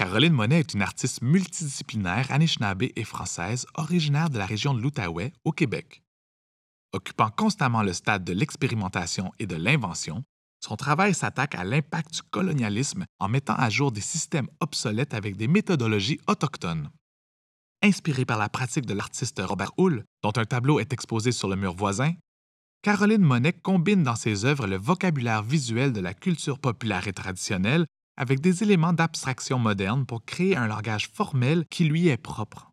Caroline Monet est une artiste multidisciplinaire anishinaabe et française originaire de la région de l'Outaouais, au Québec. Occupant constamment le stade de l'expérimentation et de l'invention, son travail s'attaque à l'impact du colonialisme en mettant à jour des systèmes obsolètes avec des méthodologies autochtones. Inspirée par la pratique de l'artiste Robert Hull, dont un tableau est exposé sur le mur voisin, Caroline Monet combine dans ses œuvres le vocabulaire visuel de la culture populaire et traditionnelle avec des éléments d'abstraction moderne pour créer un langage formel qui lui est propre.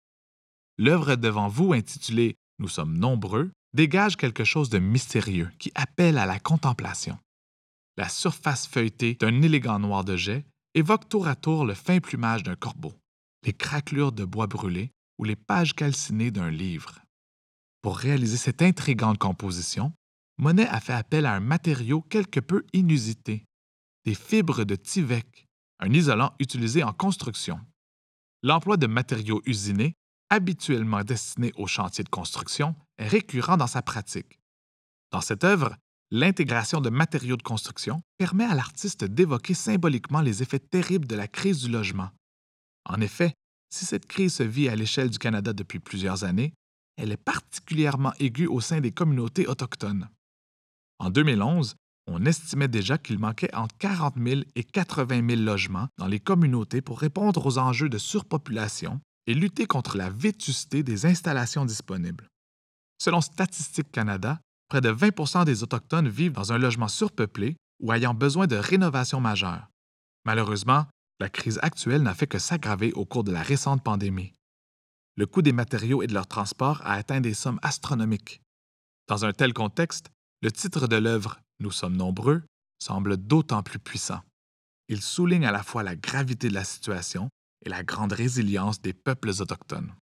L'œuvre devant vous, intitulée Nous sommes nombreux, dégage quelque chose de mystérieux qui appelle à la contemplation. La surface feuilletée d'un élégant noir de jet évoque tour à tour le fin plumage d'un corbeau, les craquelures de bois brûlé ou les pages calcinées d'un livre. Pour réaliser cette intrigante composition, Monet a fait appel à un matériau quelque peu inusité, des fibres de tivec, un isolant utilisé en construction. L'emploi de matériaux usinés, habituellement destinés aux chantiers de construction, est récurrent dans sa pratique. Dans cette œuvre, l'intégration de matériaux de construction permet à l'artiste d'évoquer symboliquement les effets terribles de la crise du logement. En effet, si cette crise se vit à l'échelle du Canada depuis plusieurs années, elle est particulièrement aiguë au sein des communautés autochtones. En 2011, on estimait déjà qu'il manquait entre 40 000 et 80 000 logements dans les communautés pour répondre aux enjeux de surpopulation et lutter contre la vétusté des installations disponibles. Selon Statistique Canada, près de 20 des Autochtones vivent dans un logement surpeuplé ou ayant besoin de rénovation majeure. Malheureusement, la crise actuelle n'a fait que s'aggraver au cours de la récente pandémie. Le coût des matériaux et de leur transport a atteint des sommes astronomiques. Dans un tel contexte, le titre de l'œuvre « Nous sommes nombreux » semble d'autant plus puissant. Il souligne à la fois la gravité de la situation et la grande résilience des peuples autochtones.